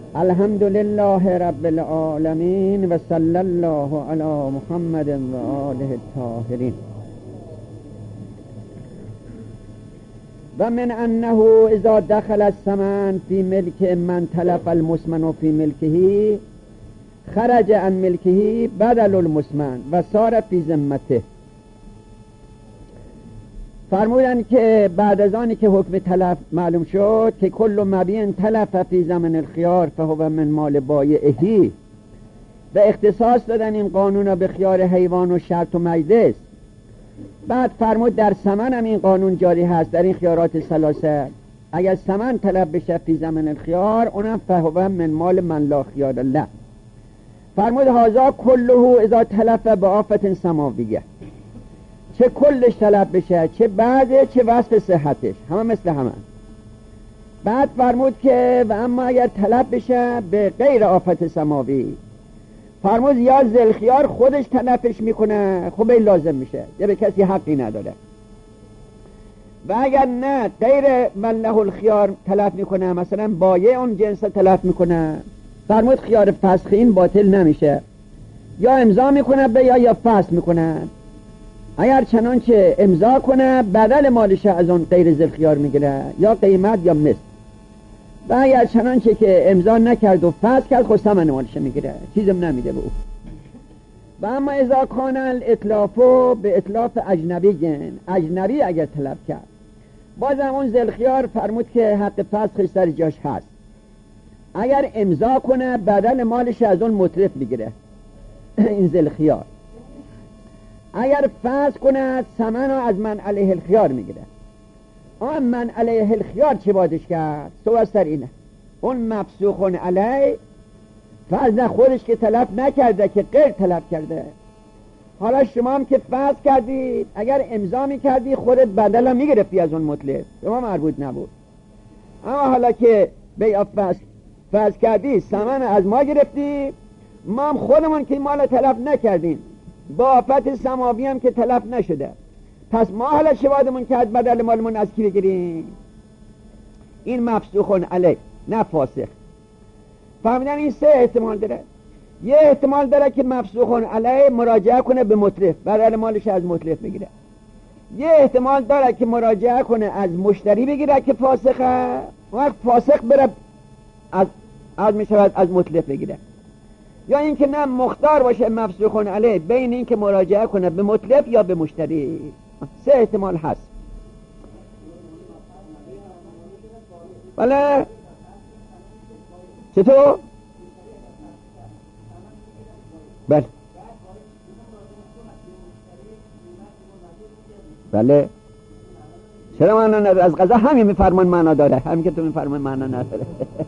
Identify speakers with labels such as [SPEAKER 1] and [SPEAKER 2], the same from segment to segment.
[SPEAKER 1] الحمد لله رب العالمین و صلی الله علی محمد و آله الطاهرین. و من انه اذا دخل الثمن فی ملک من تلف المسمن فی ملکه خرج عن ملکه بدل المسمن و صار فی ذمته. فرمودن که بعد از آنی که حکم تلف معلوم شد که کل مبین تلف فی زمن الخیار فهو من مال بایعه و اختصاص دادن این قانون را به خیار حیوان و شرط و مجلس. بعد فرمود در ثمن هم این قانون جاری هست در این خیارات ثلاثه. اگر ثمن تلف بشه فی زمن الخیار اونم فهو من مال من لا خیار له. فرمود هذا کله اذا تلف بآفت سماویه، چه کلش تلف بشه چه بعده چه وصف صحتش همه مثل همه. بعد فرمود که و اما اگر تلف بشه به غیر آفت سماوی، فرمود یا ذوالخیار خودش تلفش میکنه خب این لازم میشه یا به کسی حقی نداره، و اگر نه غیر من له الخیار تلف میکنه، مثلا بایع اون جنس تلف میکنه، فرمود خیار فسخ این باطل نمیشه، یا امضا میکنه به یا فسخ میکنه. اگر چنانچه امضا کنه بدل مالش از اون غیر ذوالخیار میگیره یا قیمت یا مثل، و اگر چنانچه که امضا نکرد و فسخ کرد خود ثمن مالش میگیره، چیزم نمیده به او. و اما اذا کان الاطلافو به اطلاف اجنبی اگر طلب کرد، بازم اون ذوالخیار فرمود که حق فسخش سر جاش هست. اگر امضا کنه بدل مالش از اون مطلف میگیره این ذوالخیار. اگر فسخ کنه ثمن از من علیه الخیار میگیره. آن من علیه الخیار چه بادش کرد؟ سو سر اینه اون مفسوخون علیه فرض خودش که طلب نکرده که غیر طلب کرده. حالا شما هم که فسخ کردید اگر امضا میکردی خودت بدل هم میگرفتی از اون مطلب، شما مربوط نبود. اما حالا که بیع فسخ کردی ثمن از ما گرفتی، ما هم خودمون که مال طلب نکردیم با آفت سماوی هم که تلف نشده، پس ما حالا شوادمون کرد بدل مالمون از کی بگیریم؟ این مفسوخون علیه نه فاسخ. فهمیدن این سه احتمال داره. یه احتمال داره که مفسوخون علیه مراجعه کنه به مطلف بدل مالش از مطلف بگیره. یه احتمال داره که مراجعه کنه از مشتری بگیره که فاسخه، وقت فاسخ بره از میشود از مطلف بگیره. یا اینکه نه مختار باشه مفسوخون علیه بین اینکه مراجعه کنه به مطلب یا به مشتری. سه احتمال هست. بله چطور؟ بله بله چرا معنا نداره؟ از قضا همین میفرمان معنا داره، همین که تو میفرمان معنا نداره.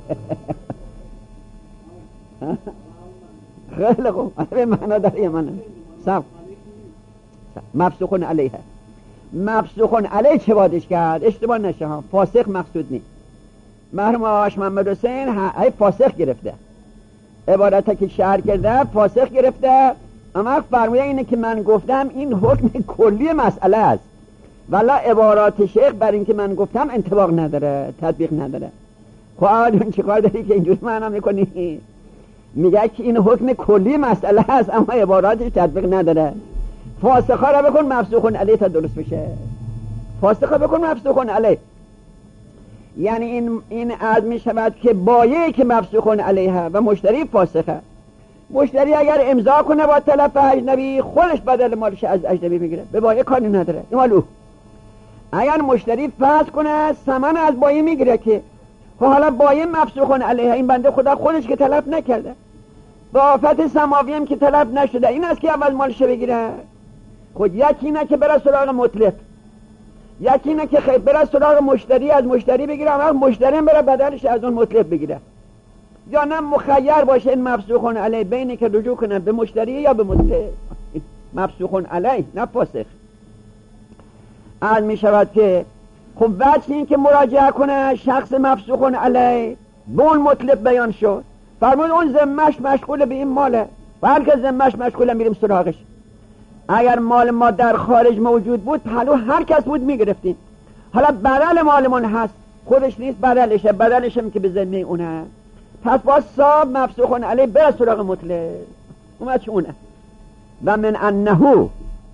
[SPEAKER 1] خیلی خوب اصلا معنا داره یا معنا صح. مفسوخون علیه، مفسوخون علیه چه بادش کرد؟ اشتباه نشه ها، فاسق مقصود نیست. مرحوم آقاش محمد حسین های فاسق گرفته، عبارت که شهر کرده فاسق گرفته. اما فرموده اینه که من گفتم این حکم کلی مسئله است، ولی عبارات شیخ بر این که من گفتم انطباق نداره، تطبیق نداره. خب آقا چه کار داری که اینجور معنا میکنی؟ میگه که این حکم کلی مسئله هست اما عباراتش تطبیق نداره. فاسخه را بکن مفسوخون علیه تا درست بشه. فاسخه بکن مفسوخون علیه، یعنی این عرض می شود که بایعی که مفسوخون علیه و مشتری فاسخه. مشتری اگر امضا کنه با طلب اجنبی خودش بدل مالش از اجنبی میگیره، به بایع کاری نداره، این مال او. اگر مشتری فسخ کنه ثمن از بایع میگیره که حالا بایع مفسوخون علیه، این بنده خدا خودش که طلب نکرده با آفت سماوی هم که طلب نشده، این است که اول مالش بگیره. خود یکی نه که بره سراغ مطلب، یکی نه که بره سراغ مشتری از مشتری بگیره، اما مشتری هم بره بدلش از اون مطلب بگیره. یا نه مخیر باشه این مفسوخون علیه بینی که رجوع کنه به مشتری یا به مطلب. مفسوخون علیه نه فاسخ. عرض می شود که خب وجه این که مراجعه کنه شخص مفسوخون علیه به اون مطلب بیان شد، فرمود اون ذمه‌اش مشغول به این ماله و هر که ذمه‌اش مشغوله میریم سراغش. اگر مال ما در خارج موجود بود پلو هر کس بود میگرفتیم. حالا بدل مالمون هست خودش نیست، بدلشه، بدلشم که به ذمه اونه. پس با صاحب مفسوخون علیه بره سراغ مطلق. اومد چونه و من انهو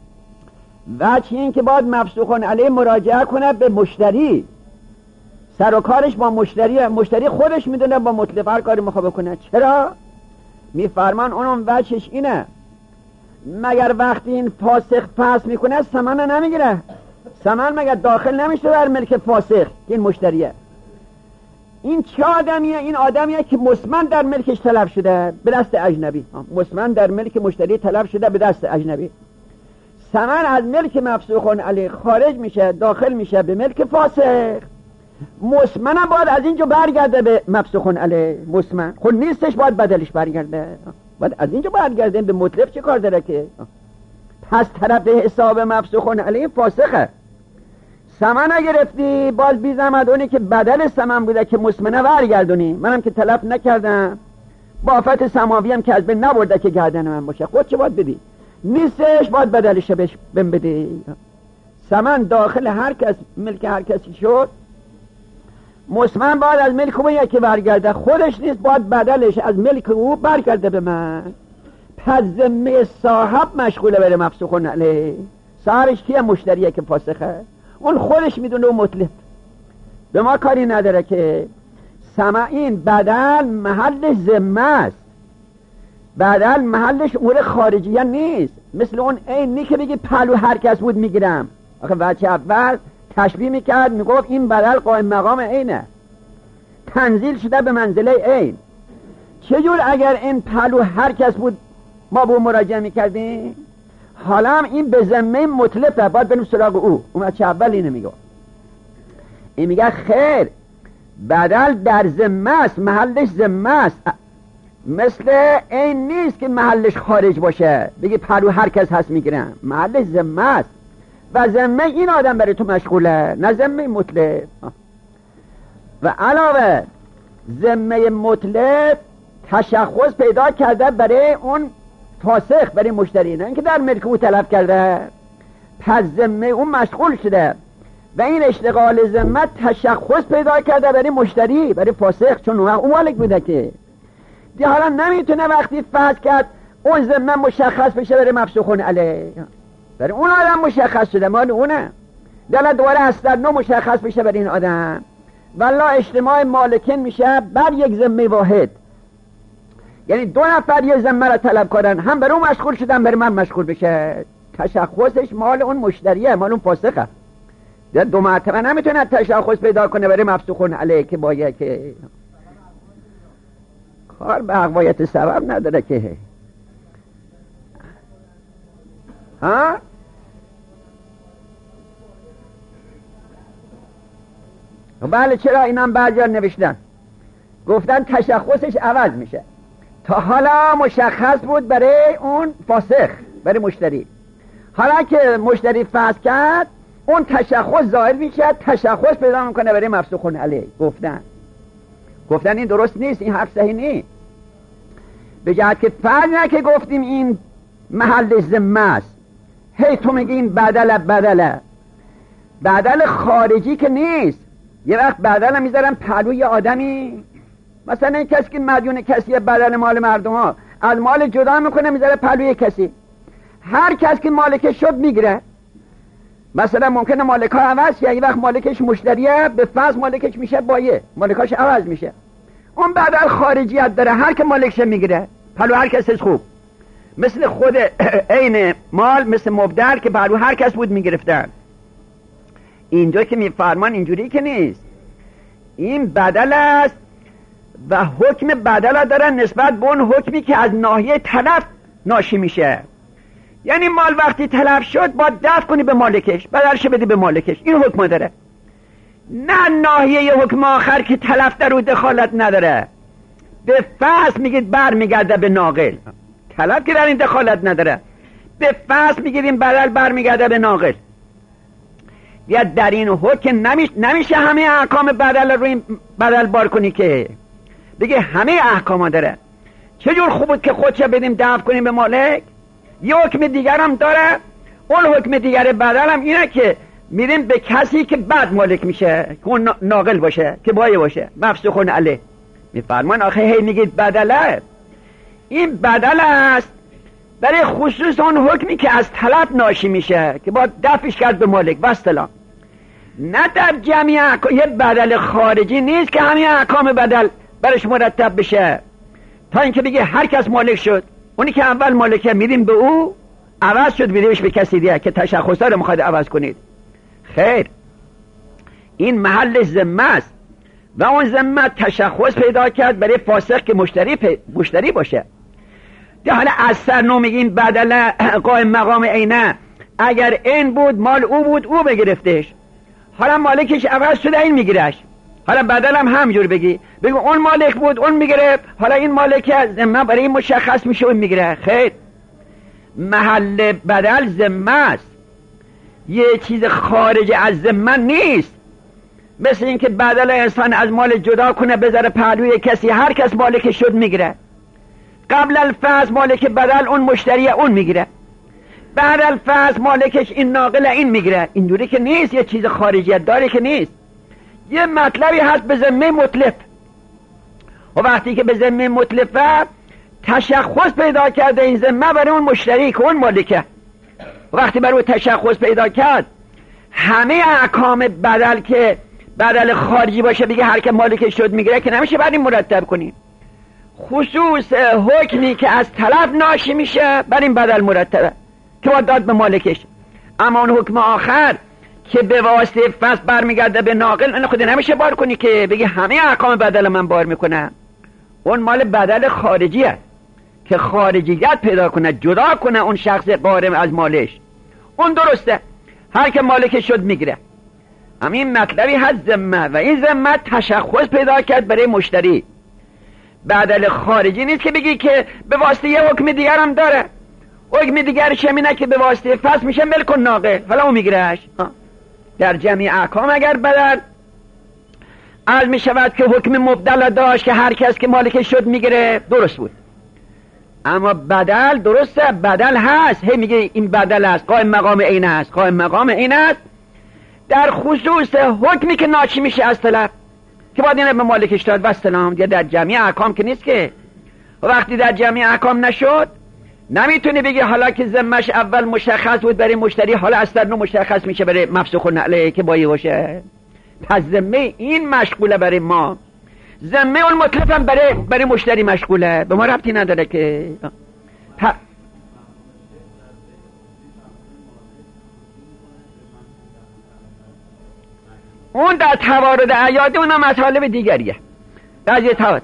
[SPEAKER 1] وجه این که باید مفسوخون علیه مراجعه کنه به مشتری، سر و کارش با مشتری خودش میدونه با مطلق هر کاری میخواد بکنه. چرا؟ میفرمان اونم وجهش اینه مگر وقتی این فاسق فسخ میکنه ثمن نمیگیره؟ ثمن مگر داخل نمیشه در ملک فاسق؟ این مشتریه. این چه آدمیه؟ این آدمیه که مسمن در ملکش تلف شده به دست اجنبی. مسمن در ملک مشتری تلف شده به دست اجنبی. ثمن از ملک مفسوخون علیه خارج میشه، داخل میشه به ملک فاسق. مسمن باید از اینجا برگرده به مفسوخون علیه. مسمن خود نیستش، باید بدلش برگرده، باید از اینجا برگرده. به مطلق چه کار داره که؟ پس طرف حساب مفسوخون علیه فاسقه. ثمن گرفتی باز بی زحمت اونی که بدل ثمن بوده که مسمنه برگردونی. منم که تلف نکردم، با آفت سماوی هم که از بین نبرده که گردن من باشه، خود چه باید بدی؟ نیستش، باید بدلش بهش بدی. ثمن داخل هر کس، ملک هر کسی شد، مسمن باید از ملک او یکی برگرده، خودش نیست، باید بدلش از ملک او برگرده به من. پس ذمه صاحب مشغوله بره مفسوخون علیه. صاحبش کیه؟ مشتریه که فاسخه، اون خودش میدونه و مطلق به ما کاری نداره که. این بدل محل ذمه است، بدل محلش امور خارجیه نیست. مثل اون عینی که بگی پهلو هر کس بود میگیرم. آخه وجه اول تشبیه میکرد، میگفت این بدل قائم مقام عینه، تنزیل شده به منزله عین. چجور اگر این پهلو هر کس بود ما به مراجعه میکردیم؟ حالا هم این به ذمه مطلقه، باید بریم سراغ او. اومد چه اول اینو میگه، این میگه خیر بدل در ذمه است، محلش ذمه است. مثل این نیست که محلش خارج باشه بگی پهلو هر کس هست میگیرم، محلش ذمه است و ذمه این آدم برای تو مشغوله، نه ذمه مطلق. و علاوه ذمه مطلق تشخص پیدا کرده برای اون فاسق، برای مشتری، نه اینکه در ملک او تلف کرده. پس ذمه اون مشغول شده و این اشتغال ذمه تشخص پیدا کرده برای مشتری، برای فاسق، چون اون مالک بوده که دی. حالا نمیتونه وقتی فسخ کرد اون ذمه مشخص بشه برای مفسوخون علیه، برای اون آدم مشخص شده، مال اونه. دل دوباره از در نو مشخص بشه برای این آدم. والله اجتماع مالکین میشه بر یک ذمه واحد، یعنی دو نفر یه ذمه را طلب کردن، هم برای اون مشغول شدن برای من مشغول بشه. تشخصش مال اون مشتریه، مال اون فاسقه. دو مرتبه نمیتونه تشخص پیدا کنه برای مفسوخون علیه که باید که کار به اقوایت سبب نداره که. ها؟ بله، چرا؟ اینم بعضی نوشتن گفتن تشخصش عوض میشه. تا حالا مشخص بود برای اون فاسق، برای مشتری. حالا که مشتری فسخ کرد اون تشخص ظاهر میشه، تشخص پیدا میکنه برای مفسوخون علیه. گفتن این درست نیست، این حرف صحیح نیست. به جهت که فرض نه که گفتیم این محل ذمه است، هی تو میگی این بدل خارجی که نیست. یه وقت بدل میذارن پهلوی آدمی، مثلا این کسی که مدیون کسی بدل مال مردم ها از مال جدا میکنه میذاره پهلوی کسی، هر کس که مالکش شد میگیره. مثلا ممکنه مالک ها عوض شه، یه وقت مالکش مشتریه به فرض مالکش میشه بایه، مالکاش عوض میشه، اون بدل خارجیت داره، هر که مالکش میگیره پهلو هر کسش. خوب مثل خود عین مال، مثل مبدل که پهلو هر کس بود میگرفتن. اینجا که میفرمان اینجوری که نیست، این بدل است و حکم بدل دارن نسبت به اون حکمی که از ناحیه تلف ناشی میشه. یعنی مال وقتی تلف شد باید دفع کنی به مالکش، بدلش بدی به مالکش، این حکم داره. نه ناحیه حکم آخر که تلف در او دخالت نداره. به فصل میگید بر میگرده به ناقل، تلف که در این دخالت نداره. به فصل میگید این بدل بر میگرده به ناقل. یا در این حکم نمیشه همه احکام بدل رو این بدل بار کنی که بگه همه احکام داره. چجور خوب بود که خودشه بدیم دفع کنیم به مالک؟ یه حکم دیگر هم داره. اون حکم دیگر بدل هم اینه که میریم به کسی که بعد مالک میشه، که اون ناقل باشه، که بایه باشه، مفسوخون علیه. میفرمان آخه هی میگید بدله، این بدل است برای خصوص اون حکمی که از طلب ناشی میشه که با دفعش کرد به مالک و سلام. نه در جمعی یه بدل خارجی نیست که همین احکام بدل برش مرتب بشه تا اینکه بگه هر کس مالک شد، اونی که اول مالکه میدیم به او، عوض شد میدیمش به کسی دیگه که تشخصا رو میخواد عوض کنید. خیر، این محل ذمه است و اون ذمه تشخص پیدا کرد برای فاسق که مشتری باشه. ده حالا از سرنو میگیم بدل قائم مقام عینه، اگر این بود مال او بود او بگرفتش، حالا مالکش عوض شده این میگیرش، حالا بدل هم همجور بگو اون مالک بود اون میگرفت، حالا این مالک ذمه برای این مشخص میشه اون میگیره. خیر، محل بدل ذمه است، یه چیز خارج از ذمه نیست. مثل اینکه بدل انسان از مال جدا کنه بذاره پهلوی کسی، هر کس مالک شد میگیره. قبل الفاظ مالک بدل اون مشتری اون میگیره، بعد الفاظ مالکش این ناقل این میگیره. اینجوری که نیست، یه چیز خارجیت داره که نیست. یه مطلبی هست به ذمه مطلق، و وقتی که به ذمه مطلقه تشخص پیدا کرده این ذمه برای اون مشتری که اون مالکه، وقتی برای تشخص پیدا کرد همه احکام بدل که بدل خارجی باشه بگه هر که مالکش شد میگیره که نمیشه بعد این مرتب کنیم. خصوص حکمی که از طلب ناشی میشه بر این بدل مرتبه که باید داد به مالکش. اما اون حکم آخر که به واسطه فصل برمیگرده به ناقل، این خود نمیشه بار کنی که بگی همه احکام بدل من بار میکنم. اون مال بدل خارجیه که خارجیت پیدا کنه، جدا کنه اون شخص قارم از مالش، اون درسته، هر که مالکش شد میگیره. همین مطلبی هست ذمه، و این ذمه تشخص پیدا کرد برای مشتری. بدل خارجی نیست که بگی که به واسطه یه حکم دیگر هم داره، حکم دیگرش همینه که به واسطه فصل میشه ملک و ناقل، حالا اون میگیرهش. در جمعی احکام اگر بدل عرض میشود که حکم مبدل داشت که هر کس که مالکش شد میگیره، درست بود. اما بدل درسته، بدل هست، هی میگه این بدل است، قائم مقام عین است، قائم مقام عین است در خصوص حکمی که ناشی میشه از طلب که باید اینه به مالکش داد و سلام. دیگه در جمعی احکام که نیست که. وقتی در جمعی احکام نشد نمیتونی بگی حالا که ذمهش اول مشخص بود برای مشتری، حالا از نو مشخص میشه برای مفسوخ علیه که بایی باشه. پس ذمه این مشغوله برای ما، ذمه اون مطلب هم برای مشتری مشغوله، به ما ربطی نداره که اون در توارد عیاده اونم مطالب دیگریه. بعضی توارد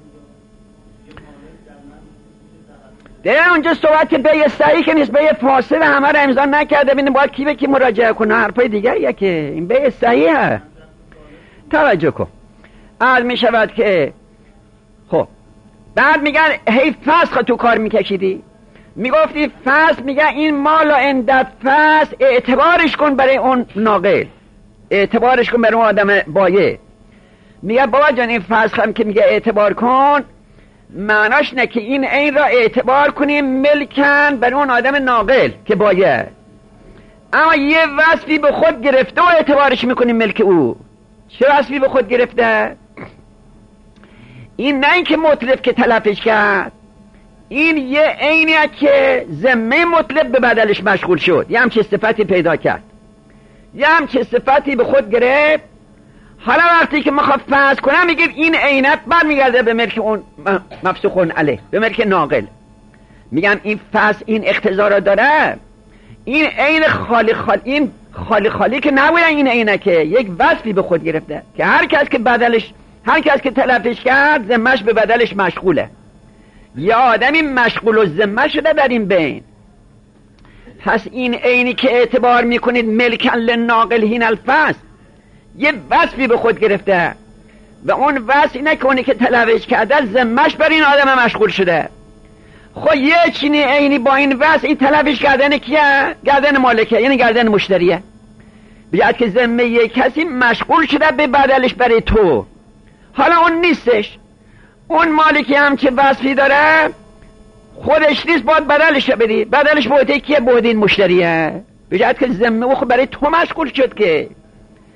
[SPEAKER 1] ده اونجا صحبت که به صحیح که نیست، به فاسد همه رو امضا نکرده، ببینیم باید کی به کی مراجعه کنه، حرفای دیگریه که این به صحیحه. توجه کن، عرض می شود که خب بعد میگن هی فسخ تو کار میکشیدی، میگفتی فسخ، میگن این مال و اندت فسخ اعتبارش کن برای اون ناقل، اعتبارش کن برای اون آدم بایه. میگه بابا جان این فسخ هم که میگه اعتبار کن، معناش نه که این را اعتبار کنیم ملکن برای اون آدم ناقل که بایه، اما یه وصفی به خود گرفته و اعتبارش میکنیم ملک او. چه وصفی به خود گرفته؟ این نه این که مطلب که تلفش کرد، این یه عینیه که ذمه مطلب به بدلش مشغول شد، یه همچه صفتی پیدا کرد، یه همچه صفتی به خود گرفت. حالا وقتی که میخواد فرض کنم میگه این عینت برمیگرده به ملک اون مفسوخون علیه، به ملک ناقل. میگم این فصل این اقتضا را داره، این عین خالی خالی که نبوده، این عینه که یک وصفی به خود گرفته که هر کس که تلفش کرد ذمهش به بدلش مشغوله، یا آدمی مشغول و ذمه شده در این بین. پس این عینی که اعتبار میکنید ملکن للناقل هین الفصل، یه وصفی به خود گرفته و اون وصف اینه که اونی که تلفش کرده ذمهش بر این آدم مشغول شده. خب یه چینی عینی با این وصف، این تلفش کردن کیه؟ گردن مالکه، یعنی گردن مشتریه. بیاد که ذمه یک کسی مشغول شده به بدلش برای تو، حالا اون نیستش، اون مالکی هم که وصفی داره خودش نیست، باید بدلش بدی، بدلش بوده کیه؟ بوده این مشتریه. بیاد که ذمه او برای تو مشغول شد که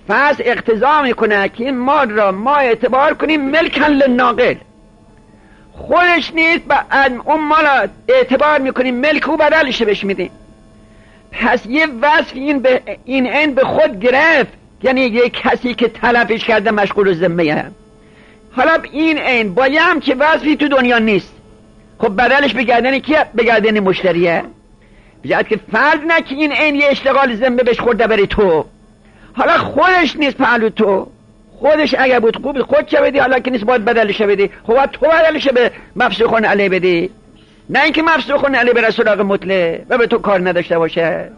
[SPEAKER 1] فصل اقتضا میکنه که این مال را ما اعتبار کنیم ملکن للناقل، خودش نیست اون مال اعتبار میکنیم ملک او بدلش بهش میدیم. پس یه وصف این به خود گرفت، یعنی یه کسی که طلبش کرده مشغول ذمه. حالا این عین با یه هم که وصفی تو دنیا نیست، خب بدلش بگردن کیه؟ بگردن مشتریه. بجد که فرض نه که این عین یه اشتغال ذمه بهش خورده بری تو، حالا خودش نیست پهلو تو، خودش اگر بود خوب خود چه بدی، حالا که نیست باید بدلش بدی، خب باید تو بدلش به مفسوخون علی بدی، نه اینکه مفسوخون علی بره سراغ مطلق و به تو کار نداشته باشه.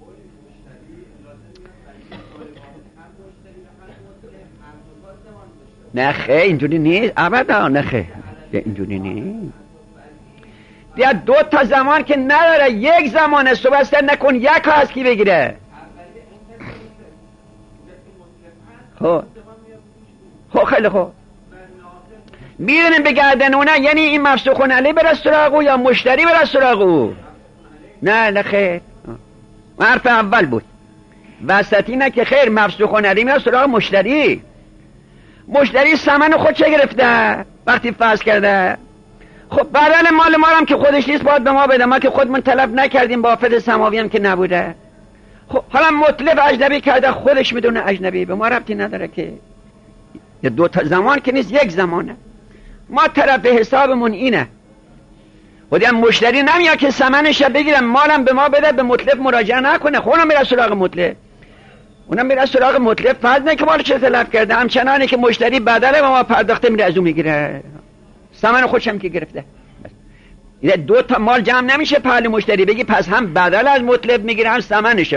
[SPEAKER 1] نه خیلی اینجوری نیست ابدا، نه خیلی اینجوری نیست. بیا دو تا زمان که نداره، یک زمانه صبح نکن یک هست کی بگیره. خب خیلی خوب میدونیم بگردن اونه، یعنی این مفسوخون علی بره سراغو یا مشتری بره سراغو؟ نه خیر، حرف اول بود. وسطی نه که خیر مفسوخون علی میره سراغ مشتری. مشتری ثمن خود چه گرفته وقتی فصل کرده؟ خب بدل مال ما هم که خودش نیست باید به ما بده، ما که خودمون طلب نکردیم، با آفت سماوی هم که نبوده. خب حالا مطلب اجنبی کرده، خودش میدونه اجنبی، به ما ربطی نداره که. یه دو تا زمان که نیست، یک زمانه. ما طرف حسابمون اینه، خودم مشتری نمیاد که ثمنش بگیرم مالم به ما بده، به مطلب مراجعه نکنه، خودم میره سراغ مطلب، اونم میره سراغ مطلب، فرض نه که مال چه تلف کرده، همچنانه که مشتری بدله و ما پرداخته میره از اون میگیره، ثمن خودش هم که گرفته. این دو تا مال جمع نمیشه پهلو مشتری بگی پس هم بدل از مطلب میگیره هم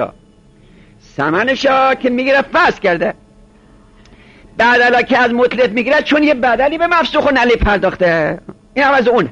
[SPEAKER 1] ثمنشا که میگیره فصل کرده. بدلا که از مطلب میگیره چون یه بدلی به مفسوخون علی پرداخته، این هم از اون.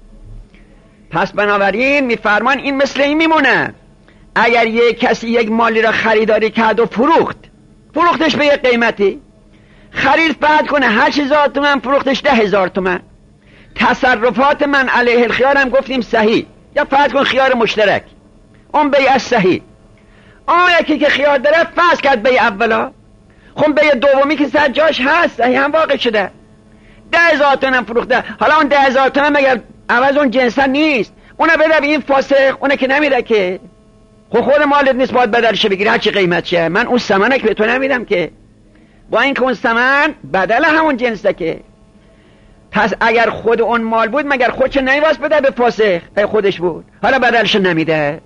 [SPEAKER 1] پس بنابراین میفرمان این مثل این میمونه، اگر یک کسی یک مالی را خریداری کرد و فروختش به یک قیمتی، خرید فرض کنه 8000 تومان، فروختش 10000 تومان، تصرفات من علیه الخیار هم گفتیم صحیح، یا فرض کن خیار مشترک، اون بیع صحیح. اون یکی که خیار داره فصل کرد بیع اولا، خب بیع دومی که سر جاش هست صحیح هم واقع شده، 10000 تومان فروخته. حالا اون 10000 تومان مگر عوض اون جنسا نیست؟ اونه بده به این فاسق، اونه که نمیده که. خود مالت نیست باید بدلش بگیری هر چی قیمت شه، من اون ثمنک به تو نمیدم که، با این که اون ثمن بدل همون جنسه که. پس اگر خود اون مال بود مگر خودش نمیواس بده به فاسق؟ خودش بود، حالا بدلش نمیده.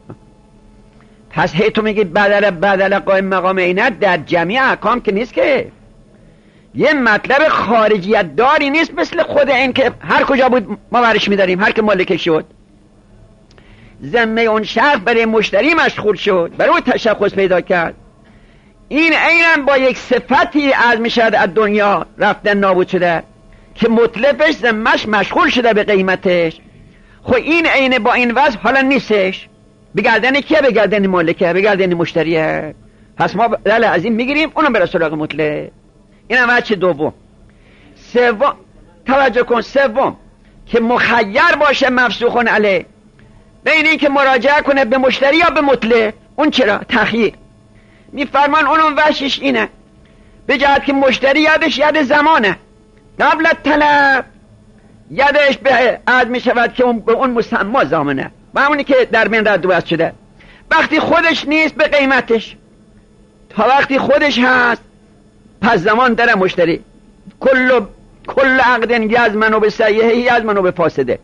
[SPEAKER 1] پس هی تو میگی بدل قائم مقام عینت در جمعی احکام که نیست که، یه مطلب خارجیت داری نیست مثل خود این که هر کجا بود ما برش میداریم، هر که مالک شد ذمه اون شخص برای مشتری مشغول شد، برای اون تشخص پیدا کرد. این عیناً با یک صفتی از میشد از دنیا رفتن نابود شده که مطلبش ذمهش مشغول شده به قیمتش. خب این عین با این وضع حالا نیستش، بگردن کیه؟ بگردن مالکه، بگردن مشتریه. پس ما دل از این میگیریم اونم بره سراغ مطلب. این هم وجه دوم. سوم توجه کن، سوم که مخیر باشه مفسوخون علیه، بین این که مراجعه کنه به مشتری یا به مطلق. اون چرا؟ تخییر میفرمان اونم وشش اینه، به جهت که مشتری یادش یاد زمانه، قبل طلب یادش به عد می شود که به اون مسمى زامنه و همونی که در بین رد و بست شده. وقتی خودش نیست به قیمتش، تا وقتی خودش هست پس زمان داره مشتری. کل عقد یزمن و به صحیحه یزمن و به فاسده.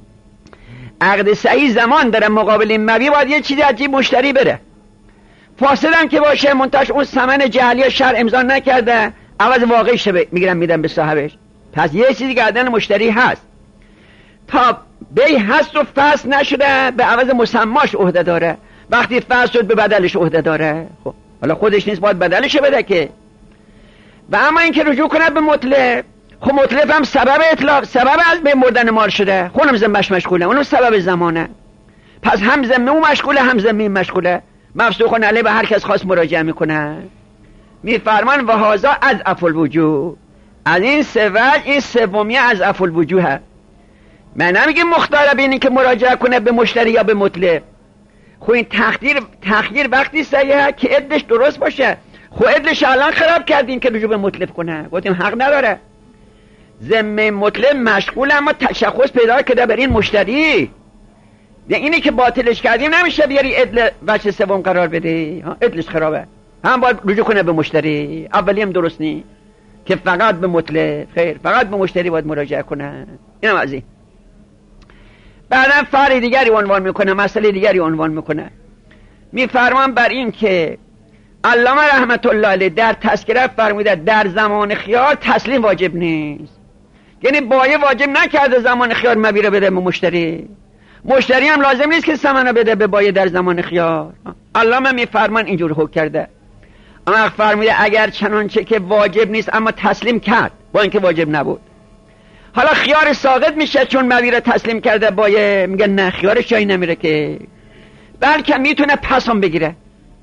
[SPEAKER 1] عقد صحیح زمان داره، مقابل این مبی باید یه چیزی عجیب مشتری بره. فاسدم که باشه منتش اون ثمن جعلی شرع امضا نکرده، عوض واقعیش میگیرن میدن به صاحبش. پس یه چیزی گردن مشتری هست، تا بی هست و فصل نشده به عوض مسماش عهده داره، وقتی فصل شد به بدلش عهده داره. خب حالا خودش نیست باید بدلش بده که. و اما این که رجوع کنه به مطلب، خب مطلب هم سبب اطلاق، سبب از به مردن مال شده، خونم ذمه‌اش مشغوله، اونم سبب زمانه. پس هم ذمه اون مشغوله هم ذمه این مشغوله. مفسوخون علیه به هر کس خاص مراجعه میکنه. میفرمان و هذا از افل وجوه، از این سوال این سومی از افل وجوه. من نمیگم مختار بینی که مراجعه کنه به مشتری یا به مطلب. خب این تخییر وقتی صحیحه که عدش درست باشه. خب ادلش الان خراب کردیم که رجوع به مطلب کنه، گفتیم حق نداره. ذمه مطلب مشغول، اما تشخص پیدا کرده بر این مشتری. اینی که باطلش کردیم نمیشه بیاری ادل وجه سوم قرار بده، ادلش خرابه، هم باید رجوع کنه به مشتری. اولی هم درست نی که فقط به مطلب، خیر، فقط به مشتری باید مراجعه کنه. اینم از این. بعدم فرع دیگری عنوان میکنه، مسئله دیگری عنوان میکنه، میفرمان بر این که علامه رحمت الله علیه در تذکره فرموده در زمان خیار تسلیم واجب نیست. یعنی بایه واجب نکرده زمان خیار مبیع رو بده به مشتری، مشتری هم لازم نیست که ثمن رو بده به بایه در زمان خیار. علامه میفرمان اینجور حکم کرده. اما فرموده اگر چنانچه که واجب نیست اما تسلیم کرد با اینکه واجب نبود، حالا خیار ساقط میشه چون مبیع رو تسلیم کرده بایه، میگه نه خیارش جایی نمیره که، بلکه میتونه پس هم بگیره.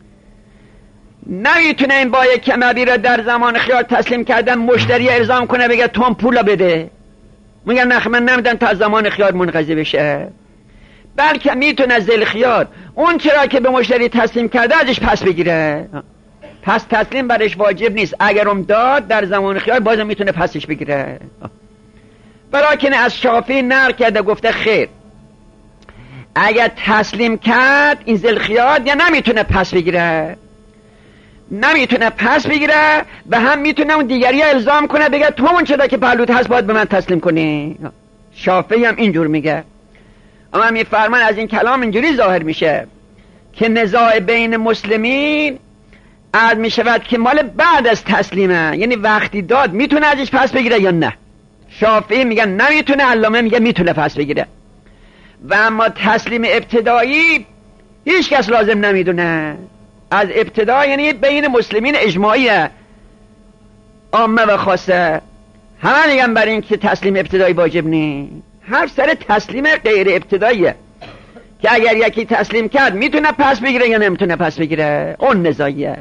[SPEAKER 1] نمیتونه این بایه که مبیع رو در زمان خیار تسلیم کردن مشتری الزام کنه بگه تو هم پول بده، میگه نه من نمیدن تا زمان خیار منقضی بشه، بلکه میتونه ذل خیار اون چرا که به مشتری تسلیم کرده ازش پس بگیره. پس تسلیم برش واجب نیست، اگرم داد در زمان خیار بازم میتونه پسش بگیره. بلکه از شافعی نقل کرده گفته خیر، اگر تسلیم کرد این ذل خیار یا نمیتونه پس بگیره، نمیتونه پس بگیره و هم میتونه اون دیگری الزام کنه بگه تو اون چیزا که پهلوت هست باید به من تسلیم کنی. شافعی هم اینجور میگه. اما میفرمان از این کلام اینجوری ظاهر میشه که نزاع بین مسلمین عرض میشود که مال بعد از تسلیمه، یعنی وقتی داد میتونه ازش پس بگیره یا نه. شافعی میگن نمیتونه، علامه میگه میتونه پس بگیره. و اما تسلیم ابتدایی هیچ کس لازم نمیدونه. از ابتدا یعنی بین مسلمین اجماعیه، عامه و خاصه، همه میگن برای این که تسلیم ابتدایی واجب نیست. هر سر تسلیم غیر ابتداییه که اگر یکی تسلیم کرد میتونه پس بگیره یا نمیتونه پس بگیره، اون نزاعیه.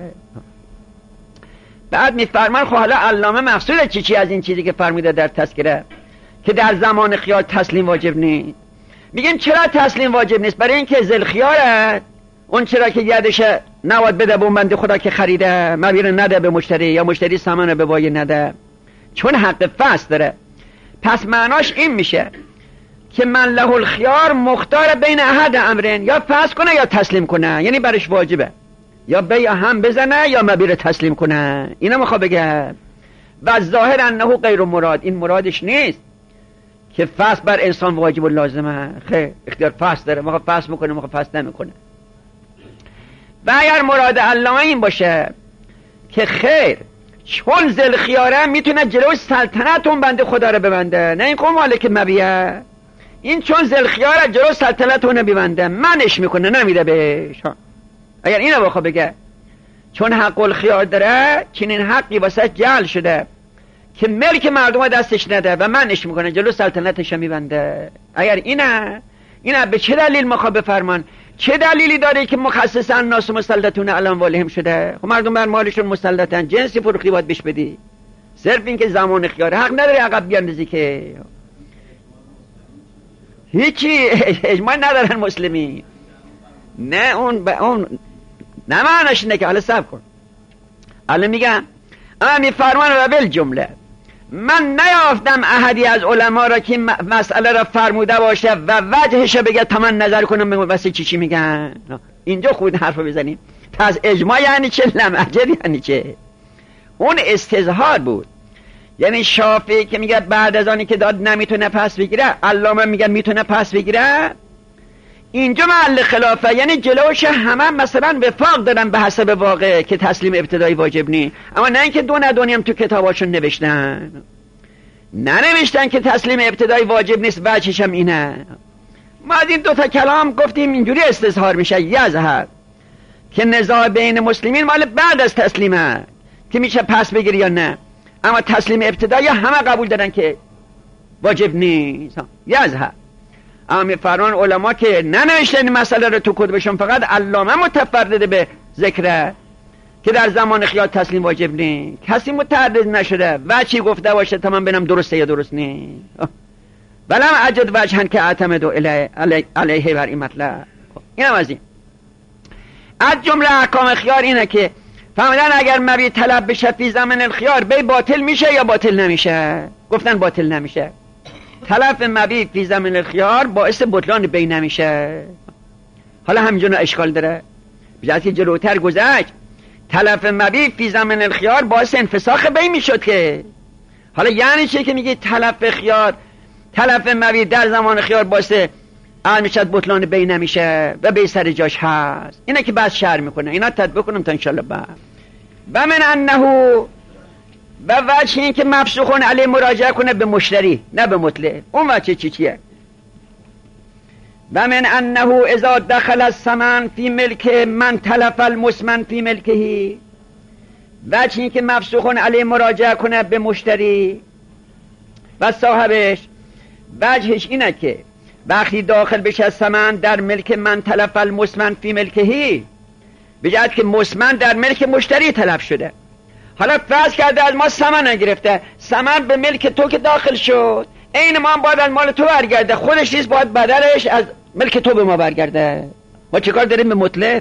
[SPEAKER 1] بعد میفرمان خب حالا علامه مقصود چی از این چیزی که فرموده در تذکره که در زمان خیار تسلیم واجب نیست؟ میگیم چرا تسلیم واجب نیست؟ برای اینکه ذل خیاره اون چرا که یادش نواد بده به اون بنده خدا که خریده مبیع نده به مشتری، یا مشتری ثمن به بایه نده، چون حق فسخ داره. پس معناش این میشه که من له الخیار مختار بین احد امرین، یا فسخ کنه یا تسلیم کنه، یعنی برش واجبه یا بیع هم بزنه یا مبیع تسلیم کنه. اینا میخواد بگه. و ظاهر انه غیر مراد، این مرادش نیست که فسخ بر انسان واجب و لازمه. خیر، اختیار فسخ داره، میخواد فسخ میکنه میخواد فسخ نمیکنه. و اگر مراد علامه این باشه که خیر چون ذل خیاره میتونه جلوی سلطنت اون بنده خدا رو ببنده، نه این که مالک مبیعه، این چون ذل خیاره جلوی سلطنت اون ببنده منش میکنه نمیده بهش. اگر اینو بخواه بگه چون حق الخیار داره، چنین حقی واسه جعل شده که ملک مردم دستش نده و منش میکنه جلو سلطنتش میبنده. اگر اینه به چه دلیل مخواه بفرمان؟ چه دلیلی داره که مخصص الناس مسلطون علی اموالهم شده؟ خب مردم بر مالشون مسلطن، جنسی فروختی باید بهش بدی. صرف این که زمان خیاره حق نداره عقب بیاندازی که هیچی اجماع ندارن مسلمین. نه اون نه معناش اینه که حالا صبر کن. حالا میگم اما میفرمان و بالجمله من نیافتم احدی از علما را که مسئله را فرموده باشه و وجهش بگه تا من نظر کنم واسه چی میگن. اینجا خود حرف بزنیم. پس اجماع یعنی چه؟ لمعجد یعنی چه؟ اون استظهار بود. یعنی شافعی که میگه بعد از آنی که داد نمیتونه پس بگیره، علامه میگه میتونه پس بگیره، اینجا محل خلافه. یعنی جلوش همه مثلا وفاق دارن به حسب واقع که تسلیم ابتدایی واجب نی، اما نه اینکه دونی هم تو کتاباشون نوشتن، ننوشتن که تسلیم ابتدایی واجب نیست. بچش هم اینه. ما از این دوتا کلام گفتیم اینجوری استظهار میشه یظهر که نزاع بین مسلمین مال بعد از تسلیمه که میشه پس بگیری یا نه، اما تسلیم ابتدایی همه قبول دارن که واجب نیست. یظهر اما میفرمان علما که ننوشتن این مسئله رو تو کتبشون، فقط علامه متفرد به ذکره که در زمان خیال تسلیم واجب نیست، کسی متعرض نشده و چی گفته باشه تا من ببینم درسته یا درست نیست. بلم اجد وجهن که اعتمد علیه بر این مطلب. اینم از این. از جمله احکام خیار اینه که فهمیدن اگر مبی طلب بشه فی زمن الخیار بی باطل میشه یا باطل نمیشه؟ گفتن باطل نمیشه. تلف مبی فی زمن الخیار باعث بطلان بی نمیشه. حالا همینجور اشکال داره، بجاست که جلوتر گذشت تلف مبی فی زمن الخیار باعث انفساخ بی میشد که. حالا یعنی چه که میگی تلف مبی در زمان خیار باعث میشد بطلان بی نمیشه و بی سر جاش هست؟ اینا که بس شرح میکنه، اینا تطبیق کنم تا انشالله بعد. و من انه و وجه این که مفسوخون علی مراجعه کنه به مشتری نه به مطلق. اون وجه چیه؟ و من انه اذا دخل الثمن فی ملک من تلف المسمن فی ملکه. وجه این که مفسوخون علی مراجعه کنه به مشتری و صاحبش، وجهش اینه که وقتی داخل بشه ثمن در ملک من تلف المسمن فی ملکه، بجد که مسمن در ملک مشتری تلف شده. حالا فرض کرده از ما ثمن نگرفته، ثمن به ملک تو که داخل شد، این ما باید از مال تو برگرده، خودش نیست باید بدلش از ملک تو به ما برگرده. ما چیکار داریم به مطلق؟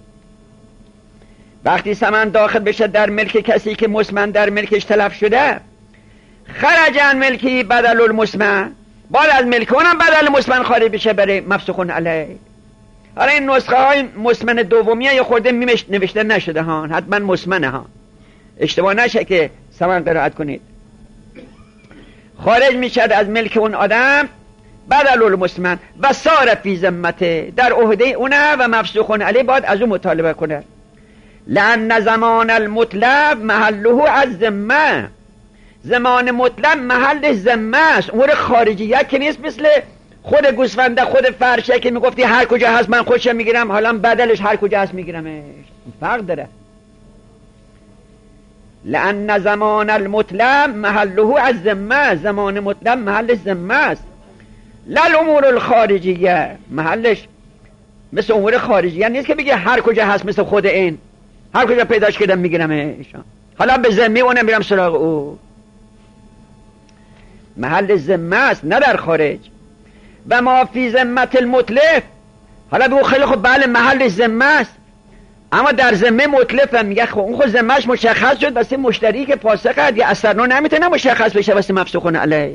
[SPEAKER 1] وقتی ثمن داخل بشه در ملک کسی که مسمن در ملکش تلف شده، خرج عن ملکی بدل المسمن، باید از ملک اونم بدل مسمن خارج بشه برای مفسوخون علیه. حالا این نسخه های مسمن دومیه یا خورده نوشته نشده ها، حتما مسمنه ها، اشتباه نشه که ثمن قرائت کنید. خارج میشد از ملک اون آدم بدل المسمن و سار فی ذمته، در عهده اونه و مفسوخون علیه باید از اون مطالبه کنه. لأن زمان المطلب محله از ذمه، زمان مطلب محل ذمه است، امور خارجیه که نیست مثل خود گوسفنده خود فرشه که میگفتی هر کجا هست من خودشم میگیرم، حالا بدلش هر کجا هست میگیرمش. فرق داره. لأن زمان المطلب محله از ذمه، زمان مطلب محل ذمه است. لل امور الخارجیه، محلش مثل امور خارجیه نیست که بگه هر کجا هست مثل خود این هر کجا پیداش کردم میگیرمش، حالا به ذمه اونم میرم سراغ او. محل ذمه است نه در خارج. و ما فی ذمت المتلف، حالا بگو خیلی خب بله محل ذمه است، اما در ذمه متلف هم میگه خب اون خود ذمهش مشخص شد واسه مشتری که فاسقه دیگه، اثرنو نمیتونه مشخص بشه واسه مفسوخون علیه.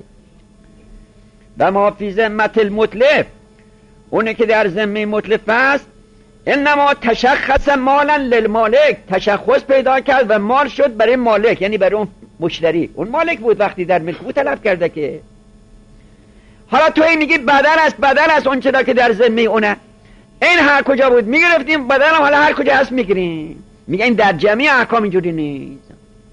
[SPEAKER 1] و ما فی ذمت المتلف، اونه که در ذمه متلف است، انما تشخص مالا للمالک، تشخص پیدا کرد و مال شد برای مالک، یعنی برای اون مشتری. اون مالک بود وقتی در ملک بود تلف کرده که. حالا توی میگی بدل است اون چرا که در ذمه اونه، این هر کجا بود میگرفتیم، بدل هم حالا هر کجا هست میگیریم. میگه این در جمعی احکام اینجوری نیست.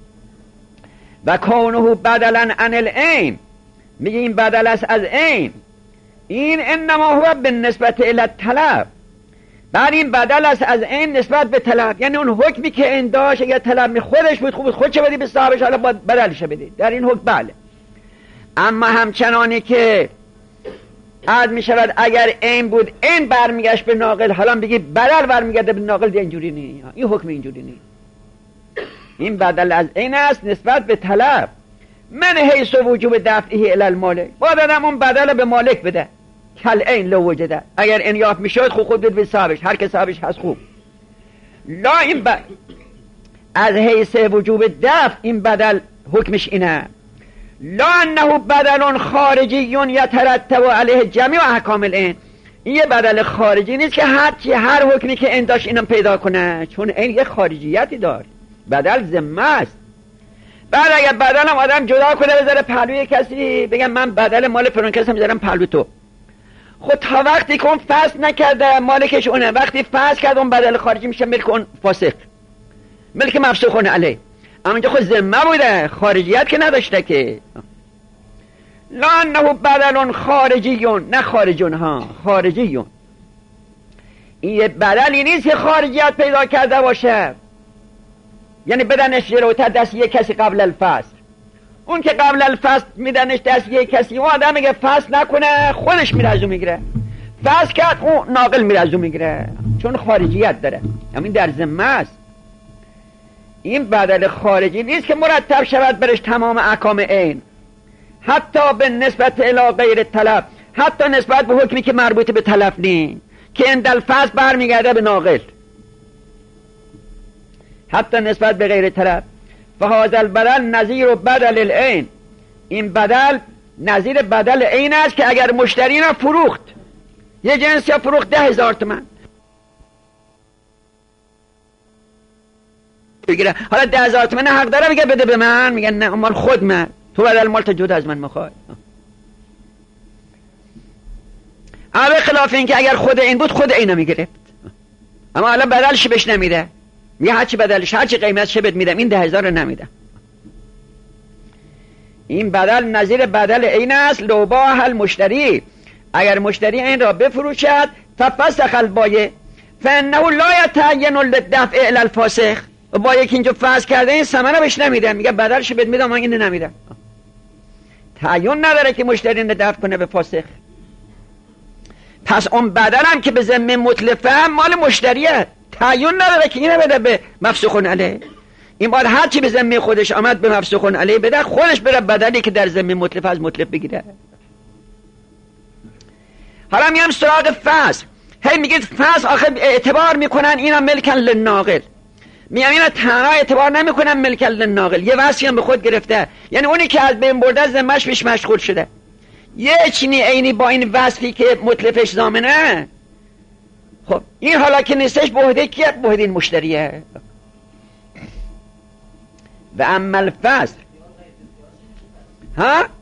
[SPEAKER 1] و کونه بدلا عن العین، میگه این بدل است از عین. این انما هو بالنسبت الی الطلب، بعد این بدل است از عین نسبت به طلب، یعنی اون حکمی که این داشت اگر طلب خودش بود خوب خودش بدی به صاحبش، حالا باید بدلش بدی در این حکم بله. اما همچنانی که عد می شود اگر این بود این برمیگشت به ناقل، حالا بگی بدل برمیگرده به ناقل، دیگه اینجوری نیست. این حکم اینجوری نیست. این بدل از این است نسبت به طلب، من حیث وجوب دفعه الی المالک، باید آدم اون بدل به مالک بده. کل این لو وجده، اگر این یافت می شد خوب خود بده به صاحبش، هر که صاحبش هست خوب. لا این از حیث وجوب دفع این بدل حکمش اینه. لا انه بدل خارجی یترتب علیه جمیع احکام العین، این یه بدل خارجی نیست که هر حکمی که این داشت اینم پیدا کنه، چون این یه خارجیتی داره. بدل ذمه است. بعد اگر بدلم آدم جدا کنه بذاره پهلوی کسی، بگم من بدل مال فلان کسی میذارم پهلو تو، خود تا وقتی که اون فصل نکرده مالکش اونه، وقتی فصل کرد اون بدل خارجی میشه ملک اون فاسق، ملک مفسوخون علیه. اما اینجا خود ذمه بوده، خارجیت که نداشته که. لا انه بدل خارجیون، نه خارجون ها، خارجیون. این یه بدلی نیست که خارجیت پیدا کرده باشه، یعنی بدنش جلوتر دست یک کسی قبل الفصل. اون که قبل الفصل میدنش دست یک کسی، اون آدم اگه فصل نکنه خودش میره ازو میگیره، فصل کرد اون ناقل میره ازو میگیره، چون خارجیت داره. همین در ذمه است. این بدل خارجی نیست که مرتب شود برش تمام احکام عین، حتی به نسبت الی غیر طلب، حتی نسبت به حکمی که مربوط به طلب نیست که اندل فصل برمیگرده به ناقل. حتی نسبت به غیر طرف. فهذا البدل نظیر بدل العین، این بدل نظیر بدل عین است که اگر مشتری را فروخت، یه جنس یا فروخت 10,000 تومان بگیره، حالا 10,000 تومان حق داره میگه بده به من، میگه نه مال خود من، تو بدل مال تا جدا از من میخوای. اما خلاف این که اگر خود این بود خود اینو میگرفت، اما الان بدلش بهش نمیده، میگه هرچی بدلش هرچی قیمتش بهت میدم، این 10,000 رو نمیدم. این بدل نظیر بدل عین است. لو باع المشتری، اگر مشتری این را بفروشد، ففسخ البایع فانه لا یتعین للدفع الی الفاسخ، با یک اینجا فسخ کرده این ثمنه بهش نمیدم، میگه بدلش بهت میدم من اینو نمیدم. تعین نداره که مشتری اینو دفع کنه به فاسخ. پس اون بدلم که به ذمه متلفه مال مشتریه، تعین نداره که اینو بده به مفسوخ علیه. این باید هر چی به ذمه خودش آمد به مفسوخ علیه بده، خودش بره بدلی که در ذمه متلف از متلف بگیره. حالا میام سراغ فسخ. هی میگید فسخ آخه اعتبار میکنن اینا ملکن للناقل، میگم اینا تنها اعتبار نمیکنن ملکن للناقل، یه وصفی هم به خود گرفته، یعنی اونی که از بین برده ذمه‌اش بیش مشغول شده، یه چینی عینی با این وصفی که متلفش ضامنه. خب این حالا که نیستش به عهده کیه؟ به عهده این مشتریه. و اما الفسخ ها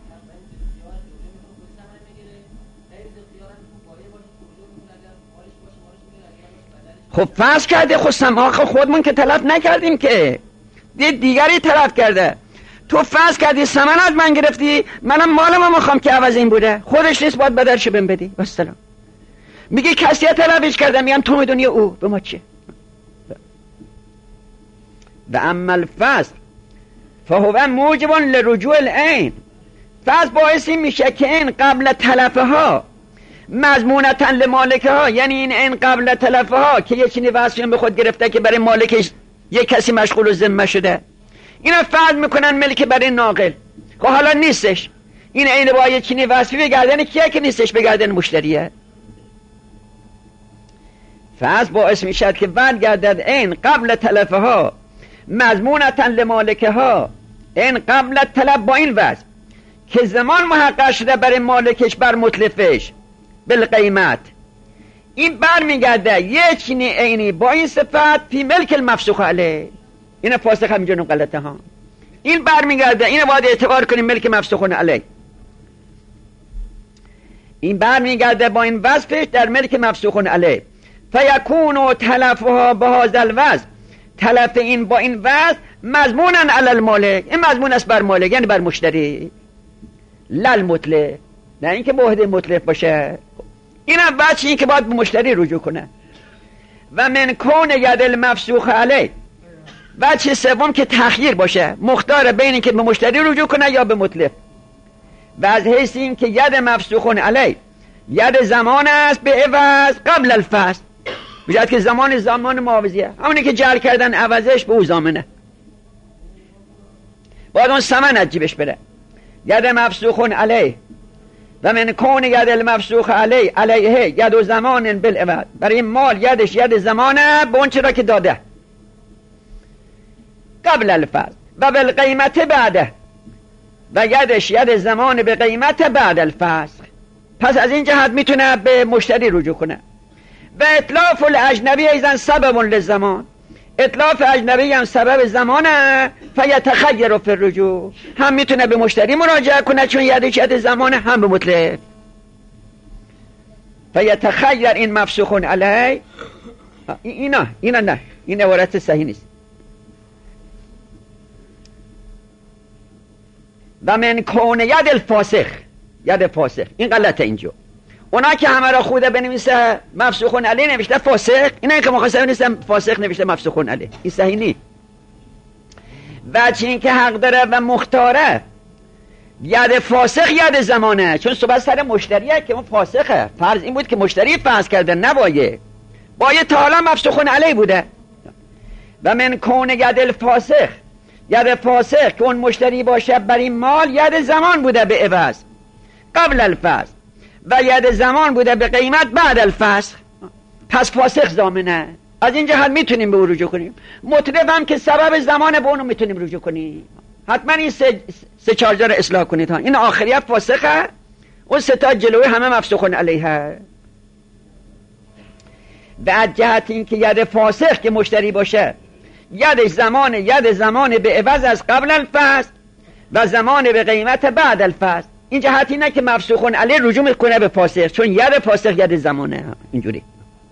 [SPEAKER 1] خب فسخ کرده، خب سماخ خودمون که تلف نکردیم که، دیگری تلف کرده. تو فسخ کردی ثمن از من گرفتی، منم مالمو میخوام که عوض این بوده، خودش نیست باید بدلشو بهم بدی. والسلام. میگی کسی تلفش کرده، میگم تو میدونی او به ما چه. و اما الفسخ فهو موجب لرجوع العین، فسخ باعث میشه که این قبل تلفه ها مضمونتا لمالکه ها، یعنی این قبل تلفه ها که یه چینی وصفی به خود گرفته که برای مالکش یه کسی مشغول و ذمه شده، اینا فرض میکنن ملک برای ناقل. خب حالا نیستش، این عین با یه چینی وصفی به گردن کیه که نیستش؟ به گردن مشتریه. فسخ باعث میشد که برگردد این قبل تلفه ها مضمونتا لمالکه ها، این قبل طلب با این وضع که زمان محقق شده برای مالکش بر متلفش بالقیمت، این برمیگرده یه چینی عینی با این صفت فی ملک المفسوخ علیه. این فاسخ همینجا غلطه ها، این برمیگرده، اینو باید اعتبار کنیم ملک مفسوخ علیه، این برمیگرده با این وصفش در ملک مفسوخ علیه. فیکون تلفها بهذا الوضع، تلف این با این وضع مضمونا علی المالک، این مضمون است بر مالک یعنی بر مشتری، لل متلف، نه اینکه به عهده متلف باشه. اینم بچه این که باید به مشتری رجوع کنه. و من کون ید المفسوخ علیه، بچه سوم که تخییر باشه، مختار بین این که به مشتری رجوع کنه یا به متلف. و از حیث این که ید مفسوخ علیه ید زمان است به عوض قبل الفسخ، بجد که زمان معاوضیه، همونی که جعل کردن عوضش به او ضامنه، باید اون ثمن از جیبش بره. ید مفسوخ علیه و من کون ید المفسوخ علیه ید و زمان بالعوض، برای این مال یدش ید زمانه به اون چرا که داده قبل الفسخ و بالقیمت بعده، و یدش ید زمان به قیمت بعد الفسخ. پس از این جهت میتونه به مشتری رجوع کنه. و اطلاف الاجنبی ایضا سبب للزمان، اطلاف اجنبی هم سبب زمانه. فیتخیر فی الرجوع، هم میتونه به مشتری مراجعه کنه چون یدش ید زمانه، هم به متلف. فیتخیر این مفسوخ علیه، اینا نه، این عبارت صحیح نیست. و من کون ید الفاسخ، ید فاسخ، این غلطه اینجا. اونا که همه را خوده بنویسه مفسوخ علیه نوشته فاسخ، اینا که مخواستم بنویسه فاسخ نوشته مفسوخ علیه، این صحیح نیست. بچه این که حق داره و مختاره ید فاسخ ید زمانه، چون صحبت سر مشتریه که اون فاسخه. فرض این بود که مشتری فاسخ کرده، نبایه تا حالا مفسوخ علیه بوده. و من کون ید الفاسخ، ید فاسخ که اون مشتری باشه بر این مال ید زمان بوده به عوض قبل الفسخ و ید زمان بوده به قیمت بعد الفسخ، پس فاسخ ضامنه. از این جهت میتونیم به او رجوع کنیم. مطلب هم که سبب زمان به اونو میتونیم رجوع کنیم. حتما این سه چارجا رو اصلاح کنید ها. این آخریت فاسخه، اون سه تا جلوی همه مفسوخون علیه. بعد جهت این که ید فاسخ که مشتری باشه، ید زمان به عوض از قبل الفصل و زمان به قیمت بعد الفصل. این جهت اینه که مفسوخون علیه رجوع میکنه به فاسخ، چون ید فاسخ ید زمانه. اینجوری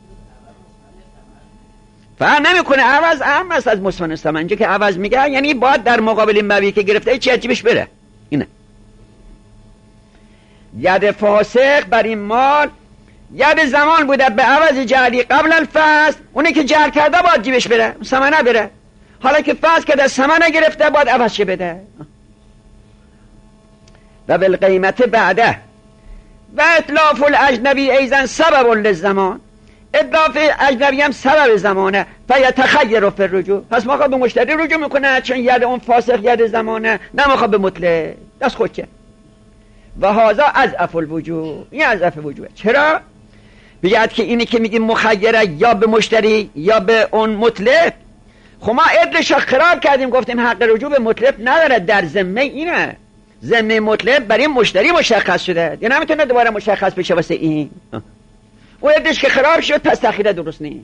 [SPEAKER 1] فرق نمیکنه. عوض اهم است از مسمن ثمن. اینجا که عوض میگه یعنی باید در مقابل مبیعی که گرفته چی عجیبش بره. اینه ید فاسق بر این مال ید زمان بوده به عوض جعلی قبل الفصل، اونه که جعل کرده باید جیبش بره، ثمنه بره. حالا که فصل کرده ثمنه گرفته باید عوضش بده. و بالقیمت بعده و اطلاف الاجنبی ایزن سبب للزمان. اطلاف اجنبی هم سبب زمانه. فیتخیر فی الرجوع. پس ما خواه به مشتری رجوع میکنه، چون ید اون فاسق ید زمانه، نه ما خواه به مطلق. دست خودشه. و هذا اضعف الوجوه. این اضعف وجوه. چرا؟ بگید که اینی که میگیم مخیره یا به مشتری یا به اون مطلق، خب ما عدلش رو خراب کردیم، گفتیم حق رجوع به مطلق نداره. در ذمه اینه، ذمه مطلق برای مشتری مشخص شده، یا نمیتونه دوباره مشخص بشه واسه این. او عدلش که خراب شد، پس تأخیر درست نیست.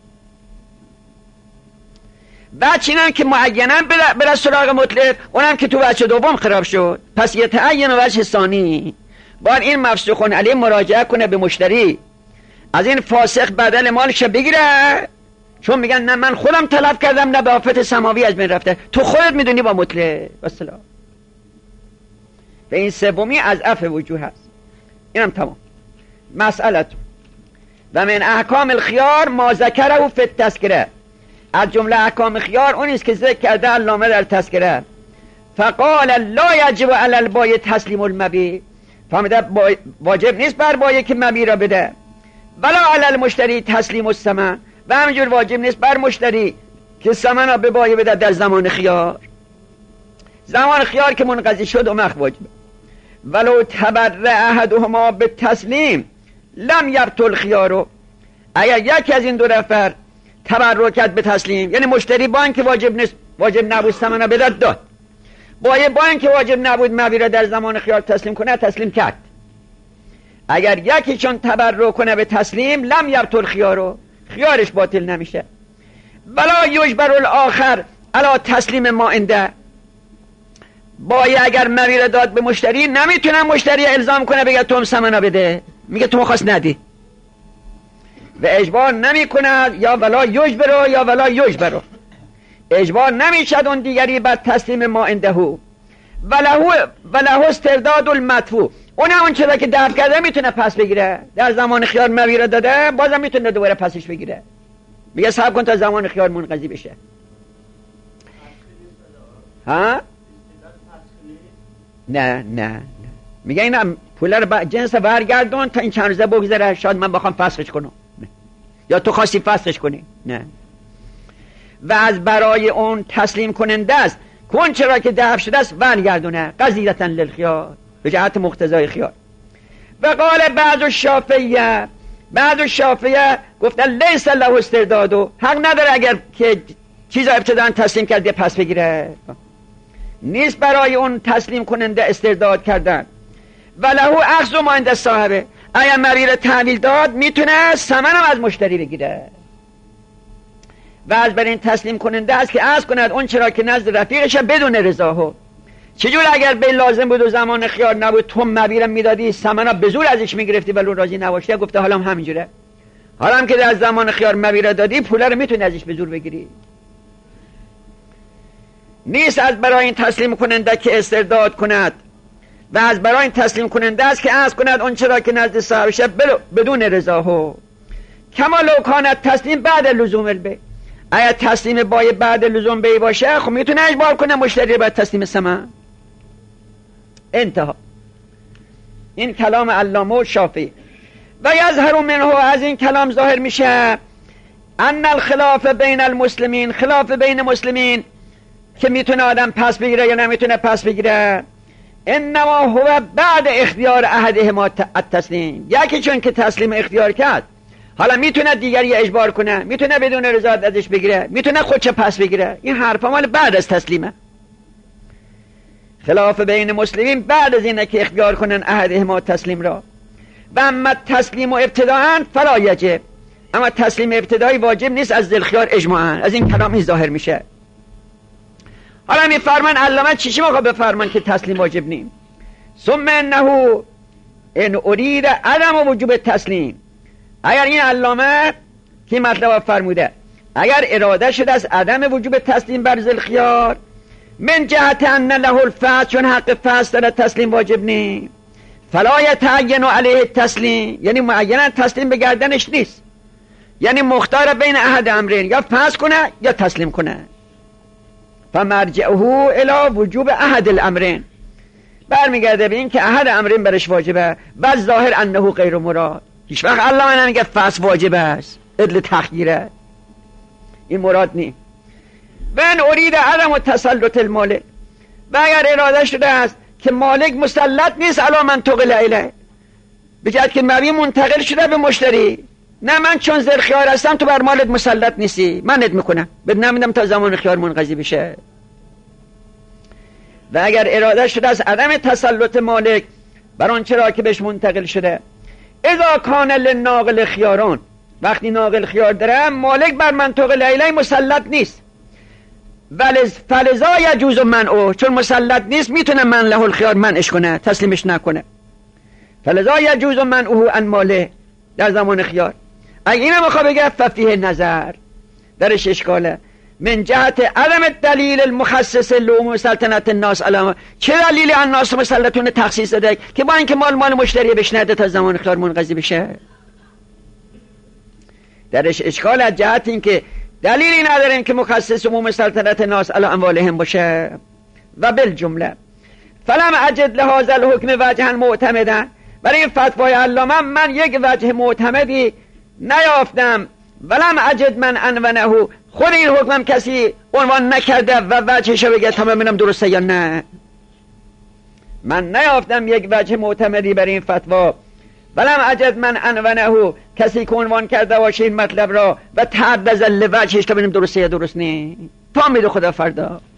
[SPEAKER 1] بعد چینم که معینا بره سراغ مطلق، اونم که تو وجه دوم خراب شد، پس یه تعین وجه ثانی. باید این مفسوخون علیه مراجعه کنه به مشتری، از این فاسق بدل مالش بگیره، چون میگن نه من خودم طلب کردم، نه به آفت سماوی از من رفته، تو خودت میدونی با مطلق. والسلام. به این سومی از عفو وجوه هست. اینم تمام. مسئله و من احکام الخیار ما ذکره فی التذکره. از جمله احکام خیار اونیست که ذکر کرده علامه در تذکره. فقال لا یجب علی البایع تسلیم المبیع. فهمیده واجب نیست بر بایع که مبیع را بده، ولا علی المشتری تسلیم الثمن، و همینجور واجب نیست بر مشتری که ثمن را به بایع بده در زمان خیار. زمان خیار که منقضی شد اون وقت واجبه. ولو تبرع احدهما به تسلیم لم یبطل خیارو. اگر یکی از این دو نفر تبرع کرد به تسلیم، یعنی مشتری با اینکه واجب نبود ثمن را بده داد، بایع با اینکه واجب نبود مبیع را در زمان خیار تسلیم کنه تسلیم کرد، اگر یکی چون تبرع کنه به تسلیم لم یبطل خیارو، خیارش باطل نمیشه. ولا یجبر الاخر علی تسلیم ما عنده. بایع اگر مبیع را داد به مشتری، نمیتونه مشتری الزام کنه بگه تو هم ثمن بده، میگه تو خواست ندی، و اجبار نمی کند. یا ولا یجبر یا ولا یجبر، اجبار نمیشد اون دیگری بر تسلیم ما عنده. وله استرداد المدفوع. اون چیزا که دفع کرده میتونه پس بگیره. در زمان خیار مبیع را داده، بازم میتونه دوباره پسش بگیره، میگه صبر کن تا زمان خیار منقضی بشه. ها؟ نه میگه اینا پول رو جنس برگردون تا این چند روزه بگذره، شاید من بخوام فسخش کنم، نه. یا تو خواستی فسخش کنی، نه. و از برای اون تسلیم کننده است کن چرا که دفع شده است برگردونه، قضیتا للخیار، به جهت مقتضای خیار. و قال بعض الشافعیه گفتن لیس له استردادو، حق نداره اگر که چیزا ابتداً تسلیم کرده پس بگیره، نیست برای اون تسلیم کننده استرداد کردن. وله اخذ ما عند صاحبه. اگر مبیع را تحویل داد میتونه ثمن هم از مشتری بگیره. و از بر این تسلیم کننده است که عرض کند اون چرا که نزد رفیقش بدون رضاهو. چجور اگر به لازم بود و زمان خیار نبود تو مبیع را میدادی، ثمن به زور ازش میگرفتی ولی اون راضی نباشه، گفته حالا هم همینجوره، حالا هم که در زمان خیار مبیع را دادی پول رو میتونی ازش به زور بگیری. نیست از برای این تسلیم کننده که استرداد کند، و از برای این تسلیم کننده است که عرض کند اون چرا که نزد صاحبش بدون رضاهو. کما لو کانت تسلیم بعد لزوم البیع. اگر تسلیم بایع بعد لزوم بیع باشه، خب میتونه اجبار کنه مشتری بعد تسلیم ثمن. انتها. این کلام علامه شافعی. و یظهر منه، از این کلام ظاهر میشه ان الخلاف بین المسلمین، خلاف بین مسلمین که میتونه آدم پس بگیره یا نمیتونه پس بگیره، انما هو بعد اختیار احدهما التسلیم. یکی چون که تسلیم اختیار کرد، حالا میتونه دیگری اجبار کنه، میتونه بدون رضایت ازش بگیره، میتونه خودش پس بگیره. این حرفا مال بعد از تسلیمه. خلاف بین مسلمین بعد از اینه که اختیار کنن عهدهما تسلیم را. و اما تسلیم و ابتداءً فلا یجب، اما تسلیم ابتدایی واجب نیست از ذوالخیار اجماعاً. از این کلام این ظاهر میشه. حالا میفرمان علامه چیشی موقع بفرمان که تسلیم واجب نیم. ثم انه ان ارید عدم وجوب تسلیم، اگر این علامه که مطلب فرموده اگر اراده شده از عدم وجوب تسلیم بر ذوالخیار من جهت ان له الفسق، چون حق فسق داره تسلیم واجب نیم، فلا یتعین علیه تسلیم، یعنی معینا تسلیم به گردنش نیست، یعنی مختار بین احد امرین، یا فسق کنه یا تسلیم کنه. فمرجعه الی وجوب احد الامرین، برمیگرده به این که احد امرین برش واجبه. بعد ظاهر انه غیر مراد، هیچ وقت علامه نمیگه فسق واجب است ادل تخییره، این مراد نی. و ان ارید عدم تسلط المالک، و اگر اراده شده است که مالک مسلط نیست علی من تقل الیه، بجد که مبی منتقل شده به مشتری، نه من چون ذوالخیار هستم تو بر مالت مسلط نیستی، منت میکنم بد نمیدم تا زمان خیار منقضی بشه. و اگر اراده شده از عدم تسلط مالک بر آن چرا که بهش منتقل شده، اذا کان للناقل خیاران، وقتی ناقل خیار داره مالک بر منطقه لیلی مسلط نیست، فلذا یجوز منعه، چون مسلط نیست میتونه من له الخیار منعش کنه، تسلیمش نکنه. فلذا یجوز منعه عن ماله در زمان خیار. اگه اینو میخواه بگه ففیه نظر، درش اشکاله. من جهت عدم دلیل المخصص لعموم سلطنت الناس علامه، چه دلیل الناس مسلطون تخصیص داده که با اینکه مال مشتری بشنده تا زمان خیار منقضی بشه؟ درش اشکال از جهت این که دلیلی نداریم که مخصص عموم سلطنت الناس علی اموالهم باشه. و بالجمله فلم اجد لهذا الحکم وجها معتمدا، برای این فتوای علامه من یک وجه معتمدی نیافتم. ولم اجد من عنونه، خود این حکمم کسی عنوان نکرده و وجهشو بگه تا ببینم درسته یا نه. من نیافتم یک وجه معتمدی برای این فتوا. ولم اجد من عنونه، کسی که عنوان کرده باشه این مطلب را و تعرض لوجهش تا ببینیم درسته یا درست نه. تا امید خدا فردا.